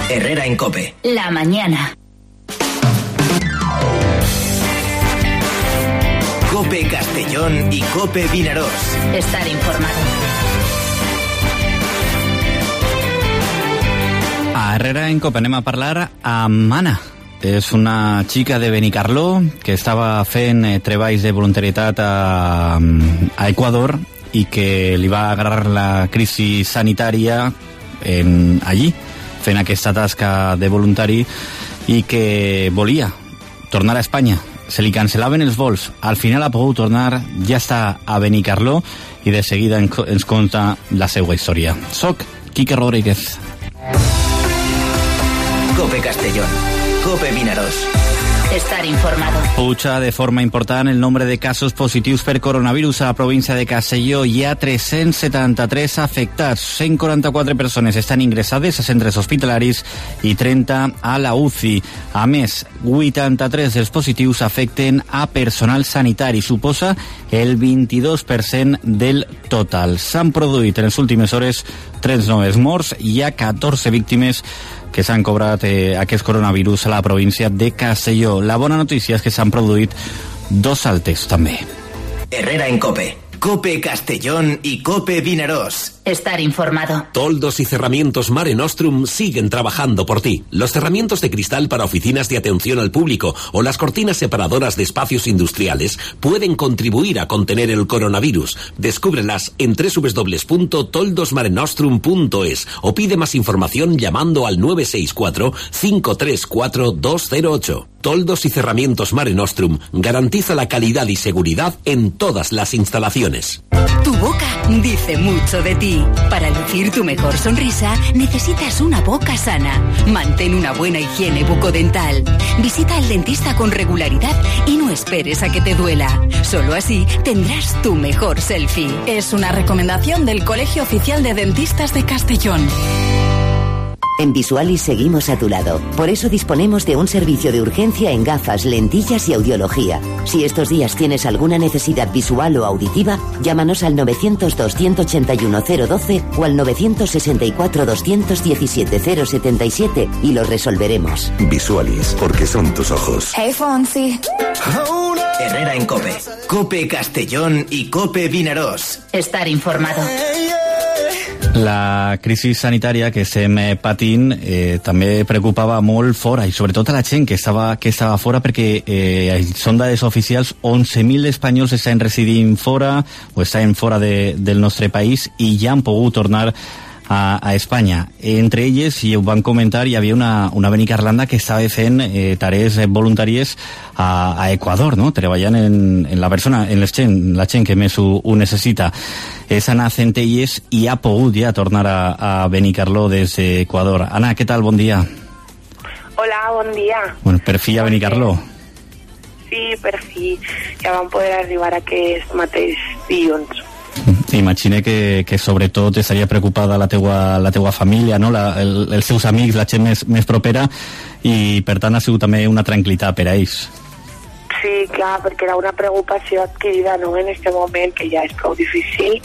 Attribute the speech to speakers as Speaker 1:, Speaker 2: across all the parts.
Speaker 1: Herrera en COPE.
Speaker 2: La mañana.
Speaker 1: COPE Castellón y COPE Vinaròs.
Speaker 2: Estar informado.
Speaker 3: A Herrera en COPE anem a parlar amb Anna. És una xica de Benicarló que estava fent treballs de voluntarietat a Equador i que li va agarrar la crisi sanitària allí, fent aquesta tasca de voluntari, i que volia tornar a Espanya. Se li cancel·laven els vols. Al final ha pogut tornar, ja està a Benicarló i de seguida ens conta la seva història. Soc Quique Rodríguez.
Speaker 1: COPE Castellón, COPE Vinaròs.
Speaker 2: Estar informado.
Speaker 3: Puja de forma important el nombre de casos positius per coronavirus a la província de Castelló. Hi ha 373 afectats, 144 persones estan ingressades a centres hospitalaris i 30 a la UCI. A més, 83 dels positius afecten a personal sanitari, suposa el 22% del total. S'han produït en les últimes hores 3 noves morts i hi ha 14 víctimes que s'han cobrat aquest coronavirus a la província de Castelló. La bona notícia és que s'han produït 2 altes també.
Speaker 1: Herrera en COPE. COPE Castellón y COPE Vinaròs.
Speaker 2: Estar informado.
Speaker 4: Toldos y Cerramientos Mare Nostrum siguen trabajando por ti. Los cerramientos de cristal para oficinas de atención al público o las cortinas separadoras de espacios industriales pueden contribuir a contener el coronavirus. Descúbrelas en www.toldosmarenostrum.es o pide más información llamando al 964-534-208. Toldos y Cerramientos Mare Nostrum garantiza la calidad y seguridad en todas las instalaciones.
Speaker 5: Tu boca dice mucho de ti. Para lucir tu mejor sonrisa, necesitas una boca sana. Mantén una buena higiene bucodental. Visita al dentista con regularidad y no esperes a que te duela. Solo así tendrás tu mejor selfie.
Speaker 6: Es una recomendación del Colegio Oficial de Dentistas de Castellón.
Speaker 7: En Visualis seguimos a tu lado. Por eso disponemos de un servicio de urgencia en gafas, lentillas y audiología. Si estos días tienes alguna necesidad visual o auditiva, llámanos al 900-281-012 o al 964-217-077 y lo resolveremos.
Speaker 8: Visualis, porque son tus ojos.
Speaker 6: Hey, Fonsi.
Speaker 1: Herrera en COPE. COPE Castellón y COPE Vinaròs.
Speaker 2: Estar informado.
Speaker 3: La crisi sanitària que estem patint també preocupava molt fora, i sobretot a la gent que estava fora, perquè són dades oficials, 11.000 espanyols estan residint fora o estan fora del nostre país i ja han pogut tornar a Espanya. Entre elles, i ho van comentar, hi havia una benicarlanda que estava fent tarees voluntàries a Equador, no? Treballant en la persona, en la gent que més ho necessita. És Anna Centelles i ha pogut ja tornar a Benicarló des d'Equador. Anna, què tal? Bon dia.
Speaker 9: Hola, bon dia.
Speaker 3: Bueno, per fi a Benicarló.
Speaker 9: Sí, per fi. Ja vam poder arribar aquest mateix dilluns.
Speaker 3: Imagine que sobretot estaria preocupada la teua família, no? Els seus amics, la gent més propera, i per tant ha sigut també una tranquil·litat per a ells.
Speaker 9: Sí, clar, perquè era una preocupació adquirida, no?, en aquest moment, que ja és prou difícil,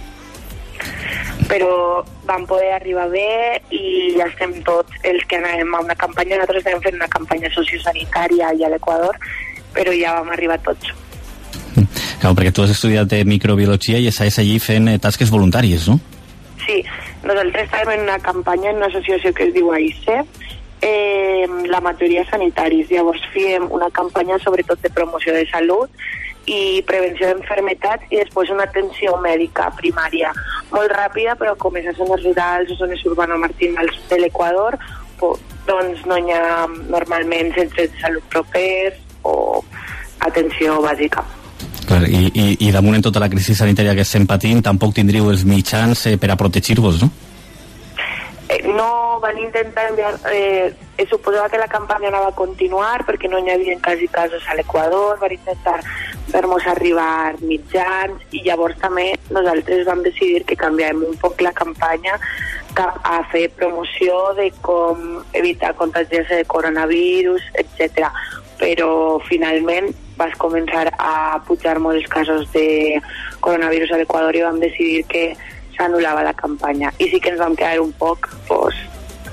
Speaker 9: però vam poder arribar bé i ja estem tots els que anàvem a una campanya. Nosaltres estem fent una campanya sociosanitària allà a l'Equador, però ja vam arribar tots.
Speaker 3: Clar, perquè tu has estudiat microbiologia i estàs allí fent tasques voluntàries, no?
Speaker 9: Sí, nosaltres estàvem en una campanya en una associació que es diu AICE, la majoria sanitaris. Llavors fèiem una campanya sobretot de promoció de salut i prevenció d'enfermetats i després una atenció mèdica primària molt ràpida, però com és a zones rurals o zones urbano-marginals de l'Equador, doncs no hi ha normalment centres de salut propers o atenció bàsica.
Speaker 3: I damunt en tota la crisi sanitària que estem patint tampoc tindríeu els mitjans per a protegir-vos, no?
Speaker 9: No, van intentar enviar... suposava que la campanya anava a continuar perquè no hi havia quasi casos a l'Equador, van intentar fer-nos arribar mitjans i llavors també nosaltres vam decidir que canviàvem un poc la campanya cap a fer promoció de com evitar contagiar-se de coronavirus, etc. Però finalment vas començar a pujar molt els casos de coronavirus a l'Equador i vam decidir que s'anul·lava la campanya. I sí que ens vam quedar un poc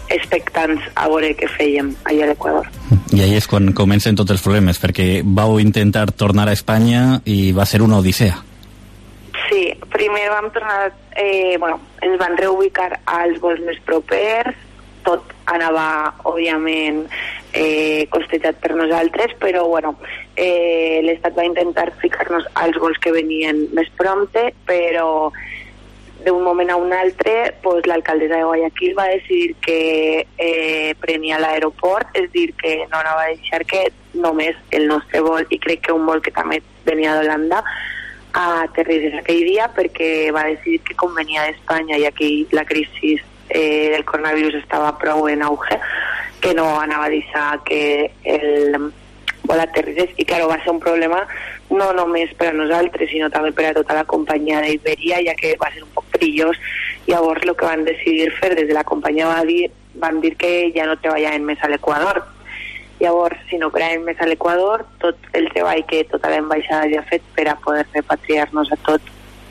Speaker 9: expectants a veure què fèiem allà a l'Equador.
Speaker 3: I ahí és quan comencen tots els problemes, perquè vau intentar tornar a Espanya i va ser una odissea.
Speaker 9: Sí, primer vam tornar, ens van reubicar als vols més propers, tot anava, òbviament, costejat per nosaltres, però, l'Estat va intentar ficar-nos als vols que venien més prompte, però d'un moment a un altre, l'alcaldessa de Guayaquil va decidir que prenia l'aeroport, és dir, que no anava a deixar que només el nostre vol, i crec que un vol que també venia d'Holanda, aterrissés aquell dia, perquè va decidir que convenia d'Espanya, i aquí la crisi del coronavirus estava prou en auge, que no anava a deixar que el vol aterrissés, i clar, va ser un problema no només per a nosaltres, sinó també per a tota la companyia d'Iberia, ja que va ser un poc perillós. Llavors el que van decidir fer des de la companyia van dir que ja no treballaven més a l'Equador. Llavors, si no creaven més a l'Equador, tot el treball que tota l'ambaixada havia fet per a poder repatriar-nos a tot,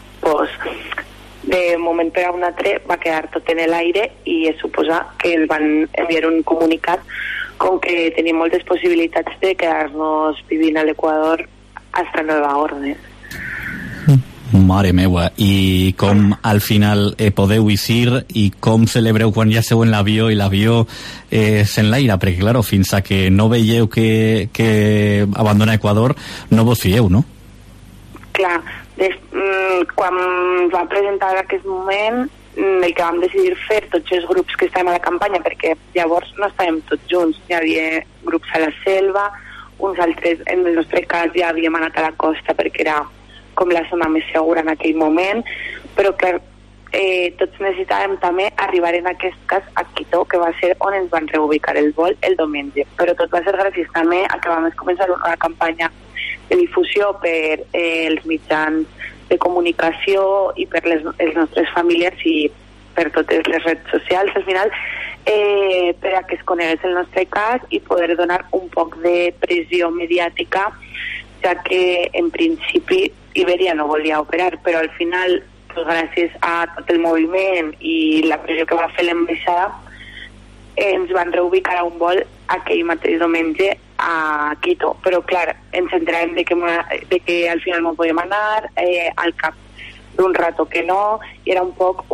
Speaker 9: de moment per a un altre va quedar tot en l'aire, i es suposa que el van enviar un comunicat com que tenim moltes possibilitats de quedar-nos vivint a l'Equador hasta nueva orden.
Speaker 3: Mare meua, i com al final podeu eixir i com celebreu quan ja sou en l'avió i l'avió és en l'aire? Perquè, clar, fins a que no veieu que abandona Equador, no vos fieu, no?
Speaker 9: Clar, quan va presentar aquest moment, el que vam decidir fer tots els grups que estàvem a la campanya, perquè llavors no estàvem tots junts, hi havia grups a la selva, uns altres, en el nostre cas ja havíem anat a la costa perquè era com la zona més segura en aquell moment, però clar, tots necessitàvem també arribar en aquest cas a Quito, que va ser on ens van reubicar el vol el diumenge, però tot va ser gràcies també a que vam començar una campanya de difusió per els mitjans de comunicació i per les nostres famílies i per totes les redes socials, al final, per a que es conegués el nostre cas i poder donar un poc de pressió mediàtica, ja que en principi Iberia no volia operar, però al final, gràcies a tot el moviment i la pressió que va fer l'ambaixada, ens van reubicar a un vol aquell mateix diumenge a Quito, però clar, ens centràvem de que al final no podíem anar, al cap d'un rato que no, i era un poc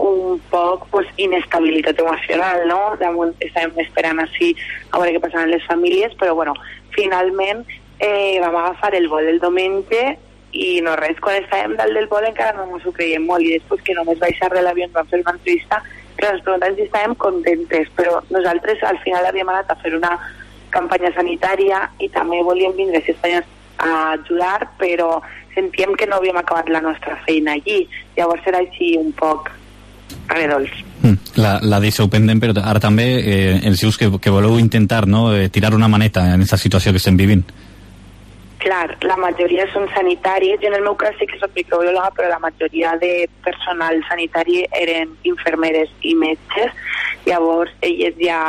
Speaker 9: inestabilitat emocional, no? Estàvem esperant així a veure què passaven les famílies, però finalment vam agafar el vol del diumenge i no res, quan estàvem dalt del vol encara no ens ho creiem molt, i després que només baixar de l'avió ens van fer una entrevista que ens preguntaven si estàvem contentes, però nosaltres al final havíem anat a fer una campanya sanitària i també volíem vindre a Espanya a ajudar, però sentíem que no havíem acabat la nostra feina allí, llavors era així un poc agredolç.
Speaker 3: La deixeu pendent, però ara també ens dius que voleu intentar, no, tirar una maneta en aquesta situació que estem vivint.
Speaker 9: Clar, la majoria són sanitaris, jo en el meu cas sí que soc microbiòloga, però la majoria de personal sanitari eren infermeres i metges, llavors elles ja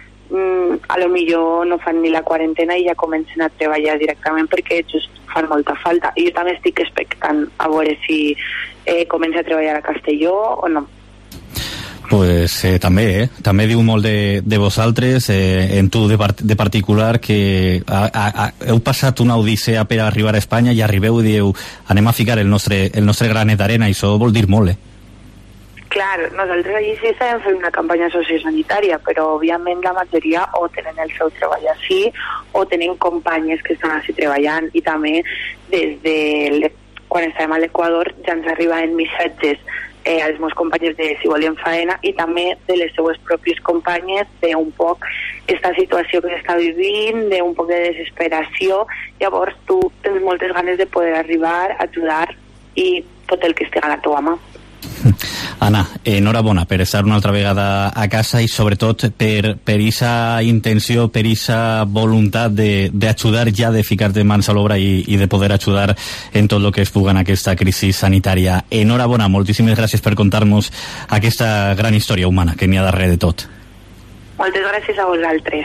Speaker 9: a lo millor no fan ni la quarantena i ja comencen a treballar directament perquè just fan molta falta, i jo també estic expectant a veure si comença a treballar a Castelló o no.
Speaker 3: Pues també diu molt de vosaltres, en tu de particular, que heu passat una odissea per arribar a Espanya i arribeu i dieu, anem a ficar el nostre granet d'arena, i això vol dir molt,
Speaker 9: Clar, nosaltres allí sí sabem fer una campanya sociosanitària, però òbviament la majoria o tenen el seu treball així o tenen companyes que estan així treballant, i també des de quan estàvem a l'Equador ja ens arribaven missatges als meus companys de si volien faena i també de les seues pròpies companyes d'un poc aquesta situació que s'està vivint, d'un poc de desesperació. Llavors tu tens moltes ganes de poder arribar, ajudar i tot el que estigui a la teva mà.
Speaker 3: Anna, enhorabona per estar una altra vegada a casa i sobretot per aquesta intenció, per aquesta voluntat d'ajudar ja, de ficar-te mans a l'obra i de poder ajudar en tot el que es puga en aquesta crisi sanitària. Enhorabona, moltíssimes gràcies per contar-nos aquesta gran història humana que n'hi ha darrere de tot.
Speaker 9: Moltes gràcies a vosaltres.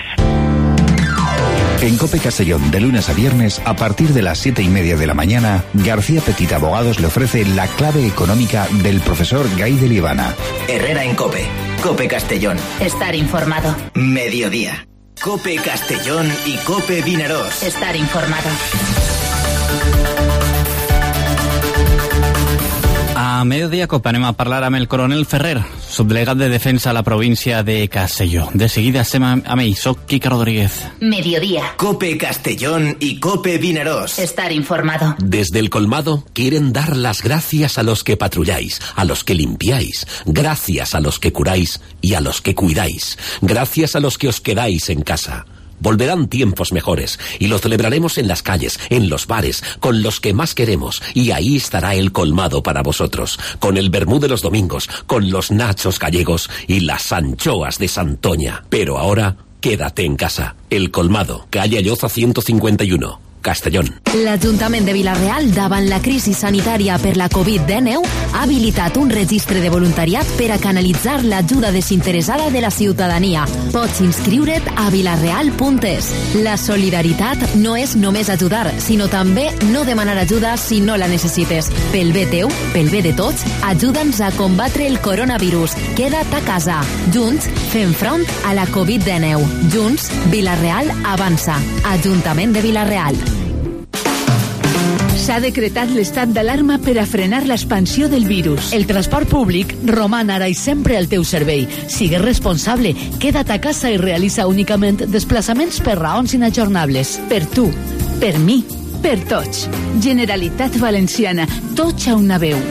Speaker 8: En COPE Castellón, de lunes a viernes, a partir de las 7:30 de la mañana, García Petit Abogados le ofrece la clave económica del profesor Gay de Libana.
Speaker 1: Herrera en COPE. Cope Castellón.
Speaker 2: Estar informado.
Speaker 1: Mediodía. Cope Castellón y Cope Vinaròs.
Speaker 2: Estar informado.
Speaker 3: A mediodía, Cope, anem a parlar amb el coronel Ferrer, subdelegat de Defensa a la província de Castelló. De seguida estem amb ell. Soc Quique Rodríguez.
Speaker 2: Mediodía.
Speaker 1: Cope Castellón y Cope Vinaròs.
Speaker 2: Estar informado.
Speaker 4: Desde el colmado quieren dar las gracias a los que patrulláis, a los que limpiáis, gracias a los que curáis y a los que cuidáis, gracias a los que os quedáis en casa. Volverán tiempos mejores y los celebraremos en las calles, en los bares, con los que más queremos, y ahí estará el colmado para vosotros, con el vermú de los domingos, con los nachos gallegos y las anchoas de Santoña. Pero ahora, quédate en casa. El colmado, calle Alloza 151. Castellón.
Speaker 6: L'Ajuntament de Vila-real, davant la crisi sanitària per la Covid-19, ha habilitat un registre de voluntariat per a canalitzar l'ajuda desinteressada de la ciutadania. Pots inscriure't a vilareal.es. La solidaritat no és només ajudar, sinó també no demanar ajuda si no la necessites. Pel bé teu, pel bé de tots, ajuda'ns a combatre el coronavirus. Queda't a casa. Junts, fem front a la Covid-19. Junts, Vila-real avança. Ajuntament de Vila-real.
Speaker 10: S'ha decretat l'estat d'alarma per a frenar l'expansió del virus. El transport públic roman ara i sempre al teu servei. Sigues responsable, queda't a casa i realitza únicament desplaçaments per raons inajornables. Per tu, per mi, per tots. Generalitat Valenciana, tots a una veu.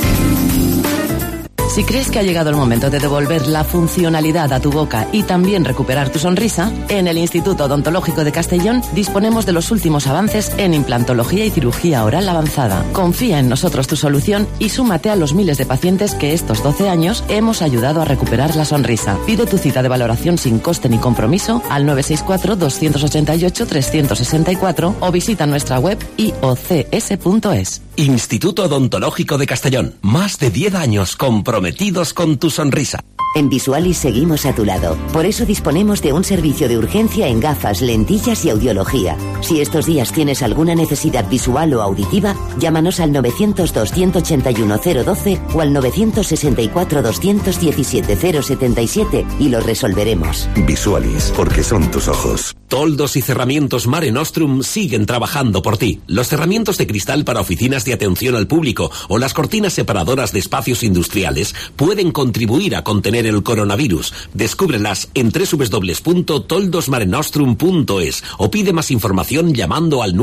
Speaker 11: Si crees que ha llegado el momento de devolver la funcionalidad a tu boca y también recuperar tu sonrisa, en el Instituto Odontológico de Castellón disponemos de los últimos avances en implantología y cirugía oral avanzada. Confía en nosotros tu solución y súmate a los miles de pacientes que estos 12 años hemos ayudado a recuperar la sonrisa. Pide tu cita de valoración sin coste ni compromiso al 964-288-364 o visita nuestra web iocs.es.
Speaker 4: Instituto Odontológico de Castellón. Más de 10 años comprometidos con tu sonrisa.
Speaker 7: En Visualis seguimos a tu lado. Por eso disponemos de un servicio de urgencia en gafas, lentillas y audiología. Si estos días tienes alguna necesidad visual o auditiva, llámanos al 900-281-012 o al 964-217-077 y lo resolveremos.
Speaker 8: Visualis, porque son tus ojos.
Speaker 4: Toldos y cerramientos Mare Nostrum siguen trabajando por ti. Los cerramientos de cristal para oficinas de atención al público o las cortinas separadoras de espacios industriales pueden contribuir a contener el coronavirus. Descúbrelas en www.toldosmarenostrum.es o pide más información llamando al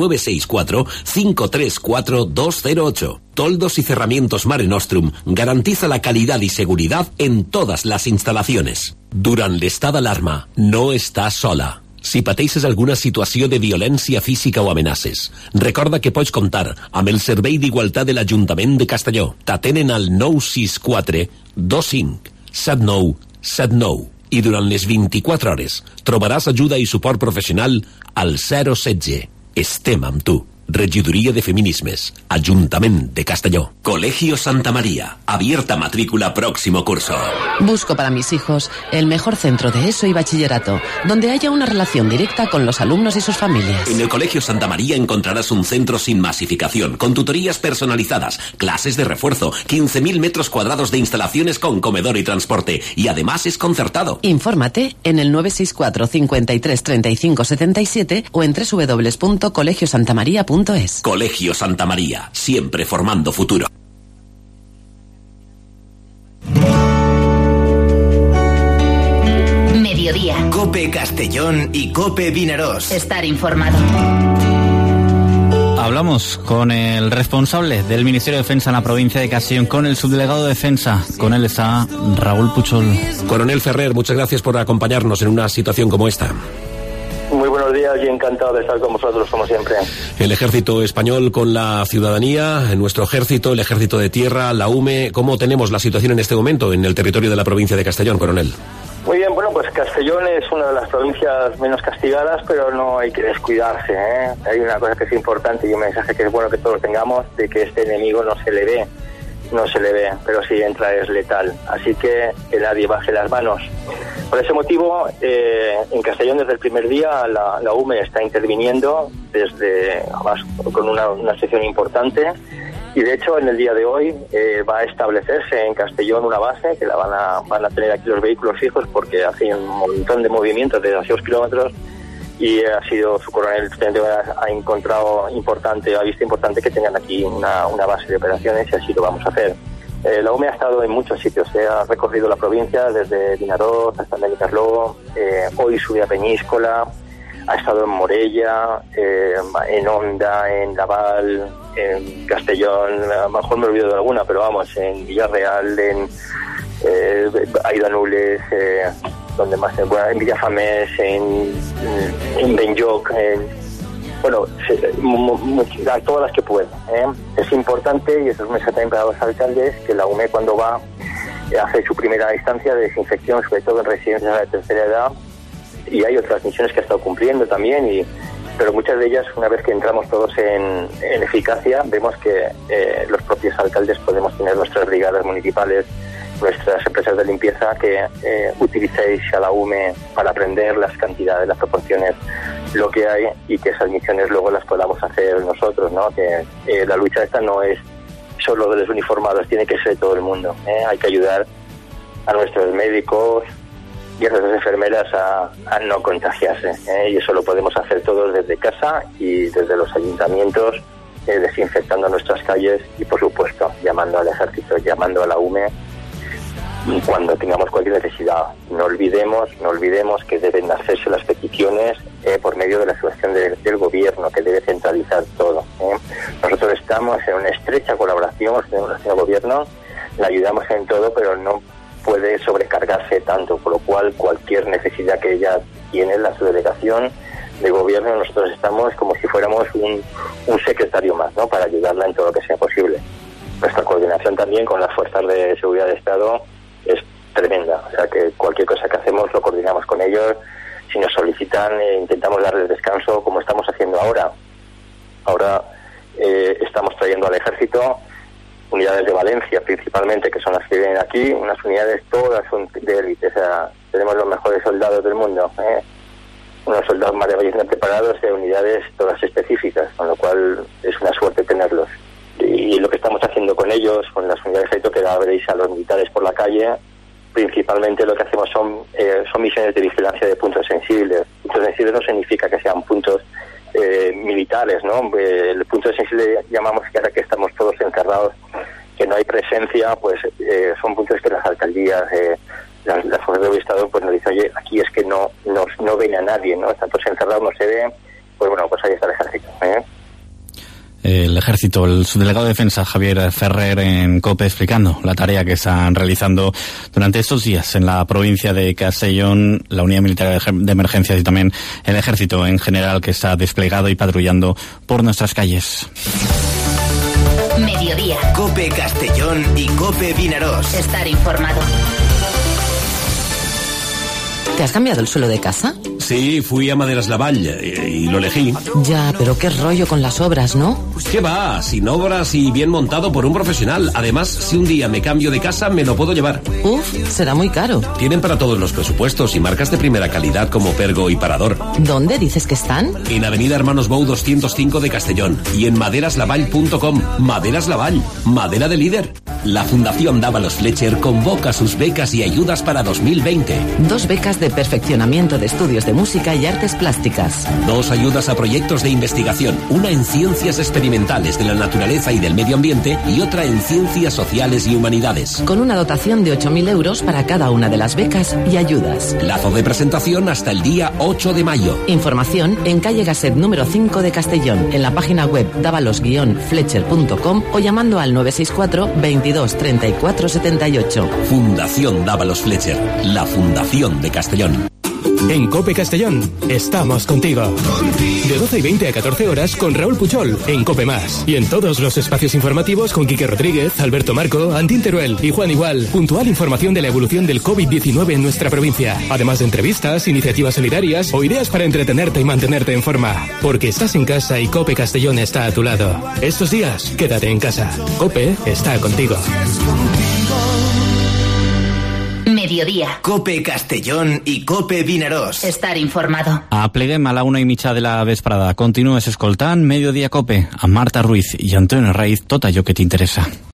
Speaker 4: 964-534-208. Toldos y cerramientos Mare Nostrum garantiza la calidad y seguridad en todas las instalaciones. Durant l'estat d'alarma, no estàs sola. Si pateixes alguna situació de violència física o amenaces, recorda que pots comptar amb el Servei d'Igualtat de l'Ajuntament de Castelló. T'atenen al 964 25 79 79 i durant les 24 hores trobaràs ajuda i suport professional al 016. Estem amb tu. Regiduría de Feminismes, Ayuntamiento de Castelló. Colegio Santa María, abierta matrícula próximo curso.
Speaker 11: Busco para mis hijos el mejor centro de ESO y bachillerato, donde haya una relación directa con los alumnos y sus familias.
Speaker 4: En el Colegio Santa María encontrarás un centro sin masificación, con tutorías personalizadas, clases de refuerzo, 15.000 metros cuadrados de instalaciones con comedor y transporte, y además es concertado.
Speaker 11: Infórmate en el 964 53 35 77 o en www.colegiosantamaria.es.
Speaker 4: Colegio Santa María, siempre formando futuro.
Speaker 2: Mediodía.
Speaker 1: Cope Castellón y Cope Vinaròs.
Speaker 2: Estar informado.
Speaker 3: Hablamos con el responsable del Ministerio de Defensa en la provincia de Castellón, con el subdelegado de Defensa. Con él está Raúl Puchol.
Speaker 4: Coronel Ferrer, muchas gracias por acompañarnos en una situación como esta.
Speaker 12: Muy buenos días y encantado de estar con vosotros, como siempre.
Speaker 4: El ejército español con la ciudadanía, nuestro ejército, el ejército de tierra, la UME. ¿Cómo tenemos la situación en este momento en el territorio de la provincia de Castellón, coronel?
Speaker 12: Muy bien, bueno, pues Castellón es una de las provincias menos castigadas, pero no hay que descuidarse, ¿eh? Hay una cosa que es importante y un mensaje que es bueno que todos tengamos, de que este enemigo no se le ve, pero si entra es letal. Así que nadie baje las manos. Por ese motivo, en Castellón desde el primer día la UME está interviniendo además con una sección importante Y de hecho en el día de hoy va a establecerse en Castellón una base que la van a tener aquí los vehículos fijos, porque hace un montón de movimientos desde hace 2 kilómetros, y ha sido su coronel ha encontrado importante, ha visto importante que tengan aquí una base de operaciones, y así lo vamos a hacer. La UME ha estado en muchos sitios, ha recorrido la provincia desde Vinaroz hasta Benicarló, hoy sube a Peñíscola, ha estado en Morella, en Onda, en Laval, en Castellón, a lo mejor me olvido de alguna, pero vamos, en Villarreal, ha ido a Nules, donde más, en Villafamés, en Benlloc, a todas las que pueda. Es importante, y eso es un mensaje también para los alcaldes, que la UME cuando va hace su primera instancia de desinfección, sobre todo en residencias de tercera edad, y hay otras misiones que ha estado cumpliendo también, pero muchas de ellas, una vez que entramos todos en eficacia, vemos que los propios alcaldes podemos tener nuestras brigadas municipales, nuestras empresas de limpieza, que utilicéis a la UME para aprender las cantidades, las proporciones, lo que hay, y que esas misiones luego las podamos hacer nosotros, ¿no? Que la lucha esta no es solo de los uniformados, tiene que ser de todo el mundo. Hay que ayudar a nuestros médicos y a nuestras enfermeras a no contagiarse, y eso lo podemos hacer todos desde casa y desde los ayuntamientos, desinfectando nuestras calles y, por supuesto, llamando al ejército, llamando a la UME cuando tengamos cualquier necesidad. No olvidemos que deben hacerse las peticiones por medio de la subvención del gobierno, que debe centralizar todo. Nosotros estamos en una estrecha colaboración con el gobierno, le ayudamos en todo, pero no puede sobrecargarse tanto, por lo cual cualquier necesidad que ella tiene, la subdelegación de gobierno, nosotros estamos como si fuéramos un secretario más, ¿no?, para ayudarla en todo lo que sea posible. Nuestra coordinación también con las fuerzas de seguridad de Estado es tremenda, o sea que cualquier cosa que hacemos lo coordinamos con ellos. Si nos solicitan, intentamos darles descanso, como estamos haciendo ahora. Ahora estamos trayendo al ejército unidades de Valencia principalmente, que son las que vienen aquí, unas unidades todas son de élite, o sea, tenemos los mejores soldados del mundo, unos soldados maravillosamente preparados, de unidades todas específicas, con lo cual es una suerte tenerlos. Y lo que estamos haciendo con ellos, con las unidades de ejército, que ahora veréis a los militares por la calle, principalmente lo que hacemos son misiones de vigilancia de puntos sensibles. Puntos sensibles no significa que sean puntos militares, ¿no? El punto sensible llamamos que ahora que estamos todos encerrados, que no hay presencia, pues son puntos que las alcaldías, las fuerzas del Estado, pues nos dicen, oye, aquí es que no ven a nadie, ¿no? Están todos encerrados, no se ven, pues bueno, pues ahí está el ejército,
Speaker 3: El ejército, el subdelegado de defensa Javier Ferrer en COPE explicando la tarea que están realizando durante estos días en la provincia de Castellón, la unidad militar de emergencias y también el ejército en general, que está desplegado y patrullando por nuestras calles.
Speaker 2: Mediodía.
Speaker 1: COPE Castellón y COPE Vinaroz.
Speaker 2: Estar informado.
Speaker 11: ¿Te has cambiado el suelo de casa?
Speaker 4: Sí, fui a Maderas Lavall y lo elegí.
Speaker 11: Ya, pero qué rollo con las obras, ¿no?
Speaker 4: ¿Qué va? Sin obras y bien montado por un profesional. Además, si un día me cambio de casa, me lo puedo llevar.
Speaker 11: Uf, será muy caro.
Speaker 4: Tienen para todos los presupuestos y marcas de primera calidad como Pergo y Parador.
Speaker 11: ¿Dónde dices que están?
Speaker 4: En Avenida Hermanos Bou 205 de Castellón y en maderaslavall.com. Maderas Lavall, madera de líder. La Fundación Dávalos Fletcher convoca sus becas y ayudas para 2020.
Speaker 11: 2 becas de perfeccionamiento de estudios de música y artes plásticas.
Speaker 4: 2 ayudas a proyectos de investigación, una en ciencias experimentales de la naturaleza y del medio ambiente y otra en ciencias sociales y humanidades.
Speaker 11: Con una dotación de 8.000 euros para cada una de las becas y ayudas.
Speaker 4: Plazo de presentación hasta el día 8 de mayo.
Speaker 11: Información en calle Gasset número 5 de Castellón, en la página web davalos-fletcher.com o llamando al 964 22 34 78.
Speaker 4: Fundación Dávalos Fletcher, la fundación de Castellón.
Speaker 13: En COPE Castellón, estamos contigo. De 12:20 a 14 horas con Raúl Puchol, en COPE Más. Y en todos los espacios informativos con Quique Rodríguez, Alberto Marco, Antín Teruel y Juan Igual. Puntual información de la evolución del COVID-19 en nuestra provincia. Además de entrevistas, iniciativas solidarias o ideas para entretenerte y mantenerte en forma. Porque estás en casa y COPE Castellón está a tu lado. Estos días, quédate en casa. COPE está contigo.
Speaker 2: Mediodía.
Speaker 1: Cope Castellón i Cope Vinaròs.
Speaker 2: Estar informado.
Speaker 3: Apleguem a la 1:30 de la vesprada. Continues escoltant Mediodía Cope amb Marta Ruiz i Antonio Raiz, tot allò que t'interessa.